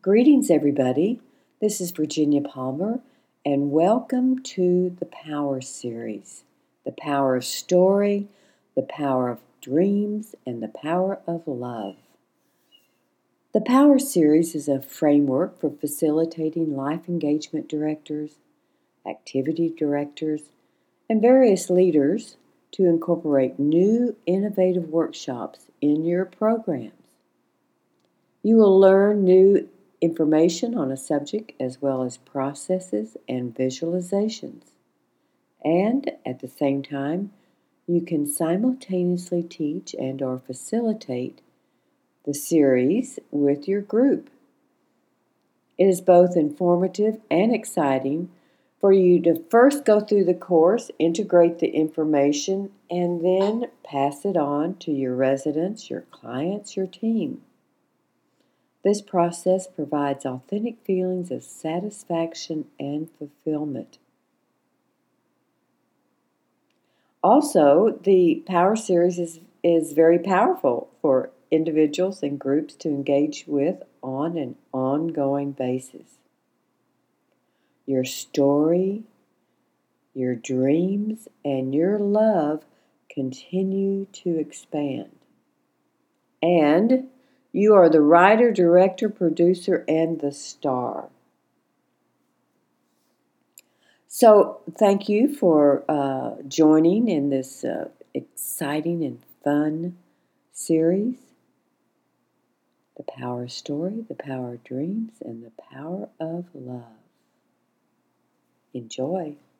Greetings, everybody. This is Virginia Palmer, and welcome to the Power Series: the power of story, the power of dreams, and the power of love. The Power Series is a framework for facilitating life engagement directors, activity directors, and various leaders to incorporate new, innovative workshops in your programs. You will learn new information on a subject as well as processes and visualizations. And at the same time, you can simultaneously teach and or facilitate the series with your group. It is both informative and exciting for you to first go through the course, integrate the information, and then pass it on to your residents, your clients, your team. This process provides authentic feelings of satisfaction and fulfillment. Also, the Power Series is very powerful for individuals and groups to engage with on an ongoing basis. Your story, your dreams, and your love continue to expand. And you are the writer, director, producer, and the star. So, thank you for joining in this exciting and fun series: The Power of Story, The Power of Dreams, and The Power of Love. Enjoy.